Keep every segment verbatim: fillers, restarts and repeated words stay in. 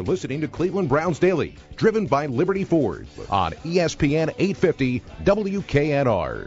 You're listening to Cleveland Browns Daily, driven by Liberty Ford on E S P N eight fifty W K N R.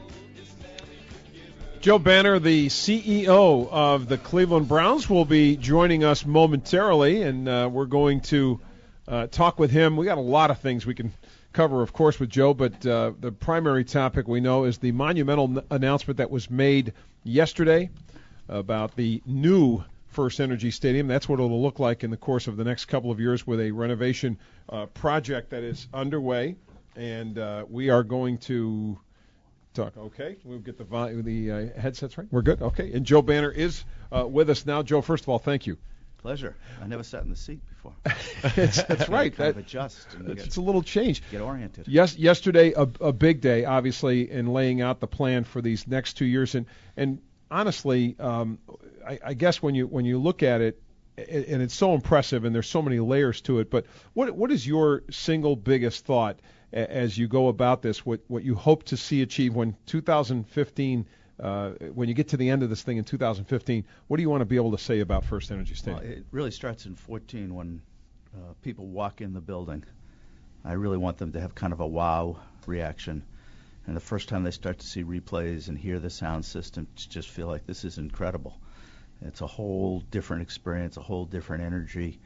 Joe Banner, the C E O of the Cleveland Browns, will be joining us momentarily, and uh, we're going to uh, talk with him. We got a lot of things we can cover, of course, with Joe, but uh, the primary topic we know is the monumental n- announcement that was made yesterday about the new First Energy Stadium. That's what it'll look like in the course of the next couple of years with a renovation uh, project that is underway, and uh, we are going to talk. Okay, we'll get the vo- the uh, headsets right. We're good. Okay, and Joe Banner is uh, with us now. Joe, first of all, thank you. Pleasure. I never sat in the seat before. it's, that's right. kind that, of adjust. And it's, get, it's a little change. Get oriented. Yes, yesterday a, a big day, obviously, in laying out the plan for these next two years, and and honestly, um, I, I guess when you when you look at it, and it's so impressive, and there's so many layers to it. But what what is your single biggest thought as you go about this? What what you hope to see achieved when two thousand fifteen, uh, when you get to the end of this thing in two thousand fifteen? What do you want to be able to say about First Energy Stadium? Well, it really starts in fourteen when uh, people walk in the building. I really want them to have kind of a wow reaction. And the first time they start to see replays and hear the sound system, just feel like this is incredible. It's a whole different experience, a whole different energy,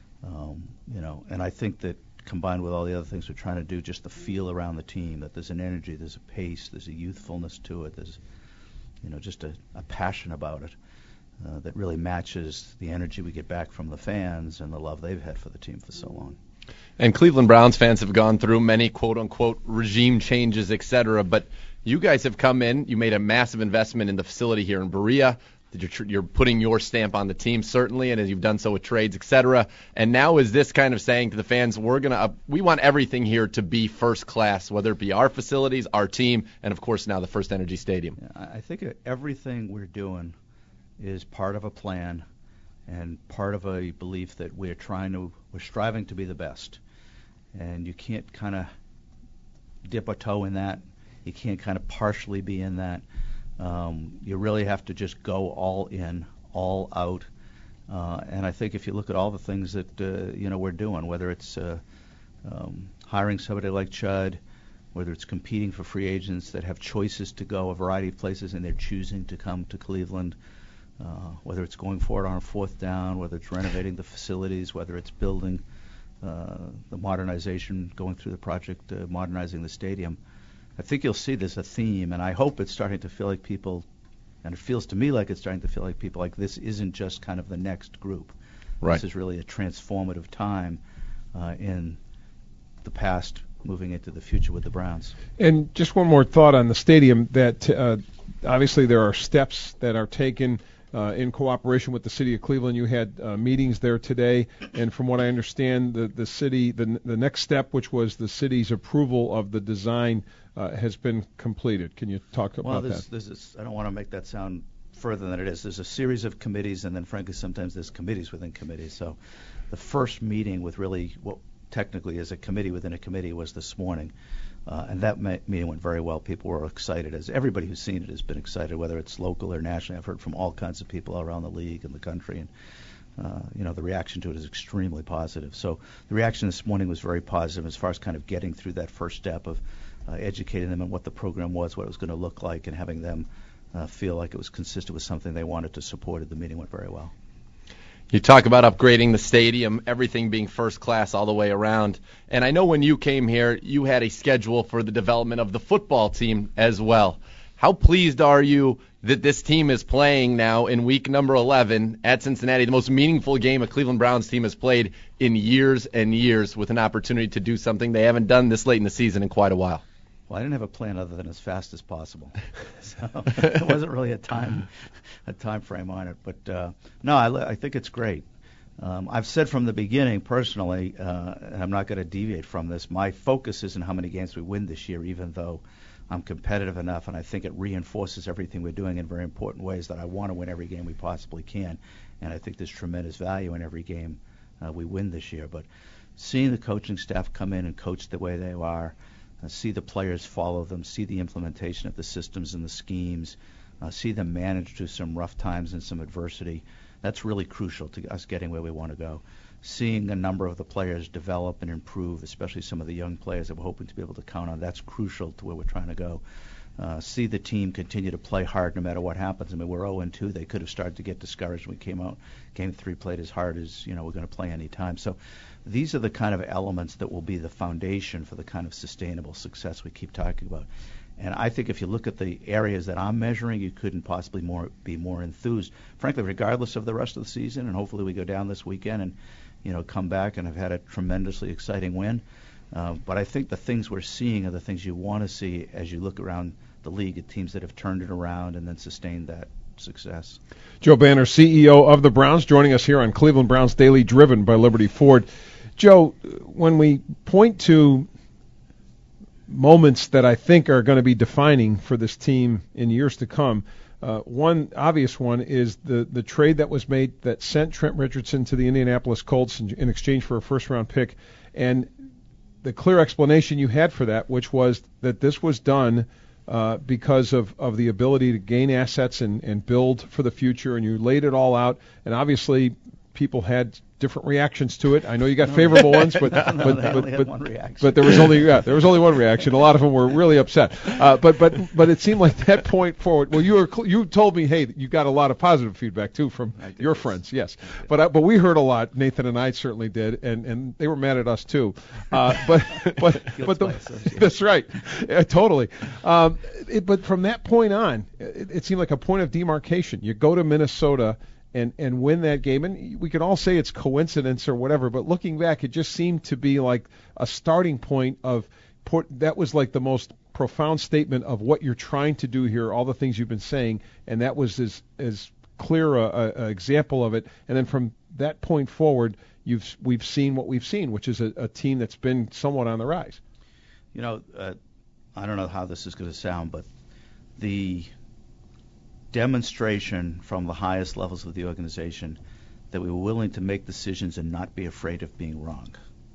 um, you know. And I think that combined with all the other things we're trying to do, just the feel around the team, that there's an energy, there's a pace, there's a youthfulness to it, there's, you know, just a, a passion about it uh, that really matches the energy we get back from the fans and the love they've had for the team for so long. And Cleveland Browns fans have gone through many quote-unquote regime changes, et cetera. But you guys have come in. You made a massive investment in the facility here in Berea. You're, you're putting your stamp on the team, certainly, and as you've done so with trades, et cetera. And now is this kind of saying to the fans, we're gonna, uh, we want everything here to be first class, whether it be our facilities, our team, and, of course, now the First Energy Stadium. Yeah, I think everything we're doing is part of a plan and part of a belief that we're trying to, we're striving to be the best. And you can't kind of dip a toe in that. You can't kind of partially be in that. Um, you really have to just go all in, all out. Uh, and I think if you look at all the things that uh, you know we're doing, whether it's uh, um, hiring somebody like Chud, whether it's competing for free agents that have choices to go a variety of places and they're choosing to come to Cleveland, uh, whether it's going for it on a fourth down, whether it's renovating the facilities, whether it's building uh, the modernization, going through the project, uh, modernizing the stadium. I think you'll see there's a theme, and I hope it's starting to feel like people, and it feels to me like it's starting to feel like people like this isn't just kind of the next group. Right. This is really a transformative time uh, in the past moving into the future with the Browns. And just one more thought on the stadium, that uh, obviously there are steps that are taken uh, in cooperation with the city of Cleveland. You had uh, meetings there today, and from what I understand, the, the city, the, the next step, which was the city's approval of the design, uh, has been completed. Can you talk about well, there's, that? There's this, I don't want to make that sound further than it is. There's a series of committees, and then frankly sometimes there's committees within committees. So the first meeting with really what technically is a committee within a committee was this morning. Uh, and that ma- meeting went very well. People were excited, as everybody who's seen it has been excited, whether it's local or nationally. I've heard from all kinds of people around the league and the country, and uh, you know the reaction to it is extremely positive. So the reaction this morning was very positive as far as kind of getting through that first step of uh, educating them on what the program was, what it was going to look like, and having them uh, feel like it was consistent with something they wanted to support. The meeting went very well. You talk about upgrading the stadium, everything being first class all the way around. And I know when you came here, you had a schedule for the development of the football team as well. How pleased are you that this team is playing now in week number eleven at Cincinnati, the most meaningful game a Cleveland Browns team has played in years and years, with an opportunity to do something they haven't done this late in the season in quite a while? Well, I didn't have a plan other than as fast as possible, so it wasn't really a time a time frame on it. But uh, no, I, I think it's great. Um, I've said from the beginning, personally, uh, and I'm not going to deviate from this, my focus isn't how many games we win this year, even though I'm competitive enough, and I think it reinforces everything we're doing in very important ways, that I want to win every game we possibly can, and I think there's tremendous value in every game uh, we win this year. But seeing the coaching staff come in and coach the way they are, Uh, see the players follow them, see the implementation of the systems and the schemes, uh, see them manage through some rough times and some adversity. That's really crucial to us getting where we want to go. Seeing a number of the players develop and improve, especially some of the young players that we're hoping to be able to count on, that's crucial to where we're trying to go. Uh, see the team continue to play hard no matter what happens. I mean, we're oh and two. They could have started to get discouraged when we came out. Game three played as hard as, you know, we're going to play any time. So these are the kind of elements that will be the foundation for the kind of sustainable success we keep talking about. And I think if you look at the areas that I'm measuring, you couldn't possibly more be more enthused, frankly, regardless of the rest of the season. And hopefully we go down this weekend and, you know, come back and have had a tremendously exciting win. Uh, but I think the things we're seeing are the things you want to see as you look around the league at teams that have turned it around and then sustained that success. Joe Banner, C E O of the Browns, joining us here on Cleveland Browns Daily, driven by Liberty Ford. Joe, when we point to moments that I think are going to be defining for this team in years to come, uh, one obvious one is the, the trade that was made that sent Trent Richardson to the Indianapolis Colts in, in exchange for a first-round pick, and the clear explanation you had for that, which was that this was done Uh, because of, of the ability to gain assets and, and build for the future, and you laid it all out, and obviously people had different reactions to it. I know you got no, favorable ones, but no, no, but they but, only had but, one reaction. but there was only yeah there was only one reaction. A lot of them were really upset. Uh, but but but it seemed like that point forward. Well, you were cl- you told me, hey, you got a lot of positive feedback too from your this. friends. Yes, but uh, but we heard a lot. Nathan and I certainly did, and, and they were mad at us too. Uh, but but but the, that's right, yeah, totally. Um, it, but from that point on, it, it seemed like a point of demarcation. You go to Minnesota and and win that game. And we could all say it's coincidence or whatever, but looking back, it just seemed to be like a starting point of port, that was like the most profound statement of what you're trying to do here, all the things you've been saying, and that was as as clear a, a, a example of it. And then from that point forward, you've we've seen what we've seen, which is a, a team that's been somewhat on the rise. You know, uh, I don't know how this is going to sound, but the demonstration from the highest levels of the organization that we were willing to make decisions and not be afraid of being wrong,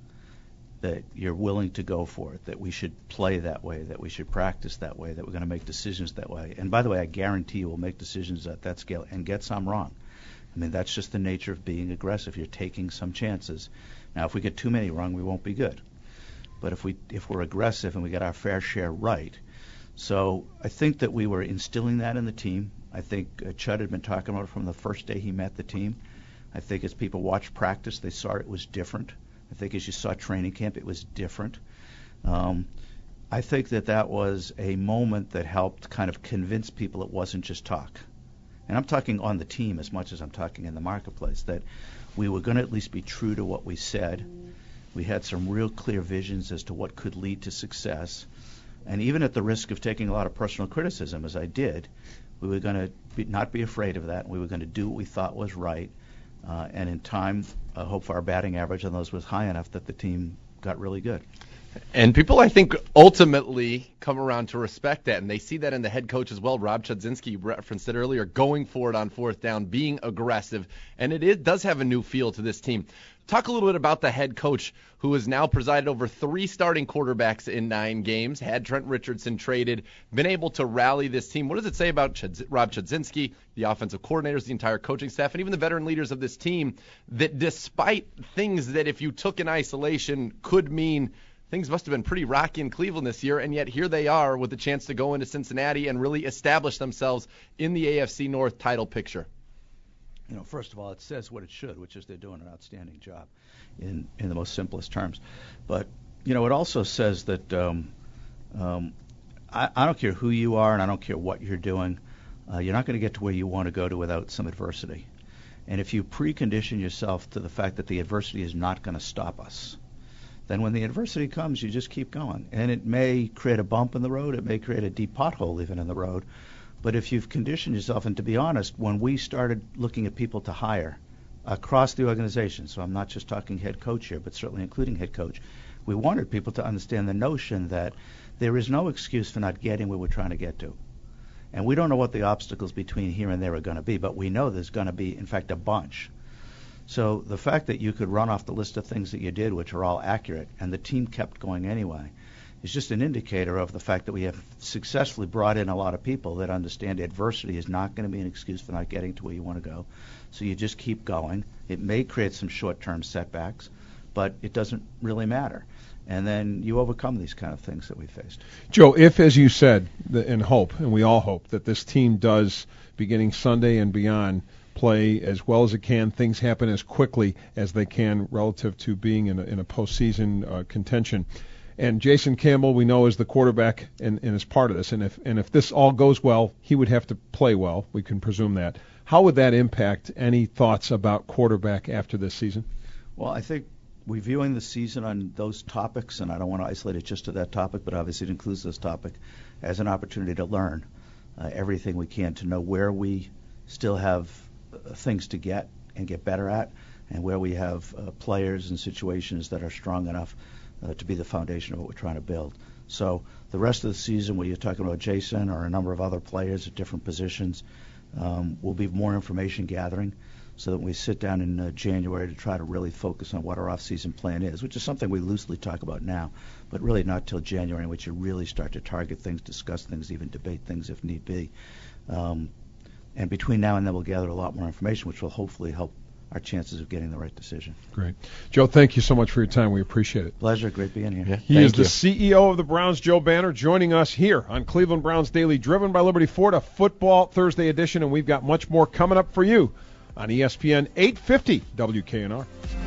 that you're willing to go for it, that we should play that way, that we should practice that way, that we're going to make decisions that way. And by the way, I guarantee you we'll make decisions at that scale and get some wrong. I mean, that's just the nature of being aggressive. You're taking some chances. Now, if we get too many wrong, we won't be good. But if we if we're aggressive and we get our fair share right, so I think that we were instilling that in the team. I think uh, Chud had been talking about it from the first day he met the team. I think as people watched practice, they saw it was different. I think as you saw training camp, it was different. Um, I think that that was a moment that helped kind of convince people it wasn't just talk. And I'm talking on the team as much as I'm talking in the marketplace, that we were going to at least be true to what we said. We had some real clear visions as to what could lead to success. And even at the risk of taking a lot of personal criticism, as I did, we were going to not be afraid of that. And we were going to do what we thought was right. Uh, and in time, I uh, hope our batting average on those was high enough that the team got really good. And people, I think, ultimately come around to respect that, and they see that in the head coach as well. Rob Chudzinski, you referenced it earlier, going for it on fourth down, being aggressive, and it is, does have a new feel to this team. Talk a little bit about the head coach who has now presided over three starting quarterbacks in nine games, had Trent Richardson traded, been able to rally this team. What does it say about Chudz- Rob Chudzinski, the offensive coordinators, the entire coaching staff, and even the veteran leaders of this team, that despite things that if you took in isolation could mean things must have been pretty rocky in Cleveland this year, and yet here they are with a chance to go into Cincinnati and really establish themselves in the A F C North title picture? You know, first of all, it says what it should, which is they're doing an outstanding job in, in the most simplest terms. But, you know, it also says that um, um, I, I don't care who you are and I don't care what you're doing, uh, you're not going to get to where you want to go to without some adversity. And if you precondition yourself to the fact that the adversity is not going to stop us, then when the adversity comes, you just keep going. And it may create a bump in the road. It may create a deep pothole even in the road. But if you've conditioned yourself, and to be honest, when we started looking at people to hire across the organization, so I'm not just talking head coach here, but certainly including head coach, we wanted people to understand the notion that there is no excuse for not getting where we're trying to get to. And we don't know what the obstacles between here and there are going to be, but we know there's going to be, in fact, a bunch. So the fact that you could run off the list of things that you did, which are all accurate, and the team kept going anyway, is just an indicator of the fact that we have successfully brought in a lot of people that understand adversity is not going to be an excuse for not getting to where you want to go. So you just keep going. It may create some short-term setbacks, but it doesn't really matter. And then you overcome these kind of things that we faced. Joe, if, as you said, the, and hope, and we all hope, that this team does, beginning Sunday and beyond, play as well as it can, things happen as quickly as they can relative to being in a, in a postseason uh, contention. And Jason Campbell, we know, is the quarterback and, and is part of this. And if and if this all goes well, he would have to play well. We can presume that. How would that impact any thoughts about quarterback after this season? Well, I think we're viewing the season on those topics, and I don't want to isolate it just to that topic, but obviously it includes this topic, as an opportunity to learn uh, everything we can, to know where we still have uh, things to get and get better at, and where we have uh, players and situations that are strong enough Uh, to be the foundation of what we're trying to build. So the rest of the season, where you're talking about Jason or a number of other players at different positions, um, will be more information gathering, so that when we sit down in uh, January to try to really focus on what our off-season plan is, which is something we loosely talk about now, but really not till January, in which you really start to target things, discuss things, even debate things if need be. Um, and between now and then, we'll gather a lot more information, which will hopefully help our chances of getting the right decision. Great. Joe, thank you so much for your time. We appreciate it. Pleasure. Great being here. Yeah, he is you. the C E O of the Browns, Joe Banner, joining us here on Cleveland Browns Daily, driven by Liberty Ford, a football Thursday edition, and we've got much more coming up for you on E S P N eight fifty W K N R.